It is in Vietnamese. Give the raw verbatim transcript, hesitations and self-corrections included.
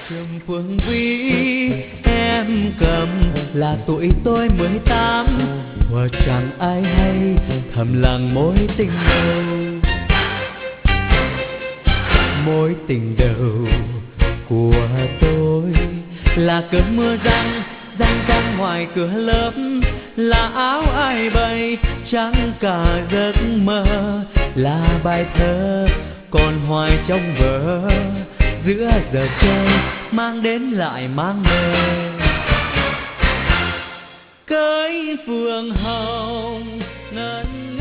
trường Phương Vĩ em cầm là tuổi tôi mười tám, thuở chẳng ai hay thầm lặng mối tình đầu. Mối tình đầu của tôi là cơn mưa răng răng răng ngoài cửa lớp, là áo ai bày trắng cả giấc mơ, là bài thơ còn hoài trong vở, giữa giờ chơi mang đến lại mang về. Cưới phượng hồng ngân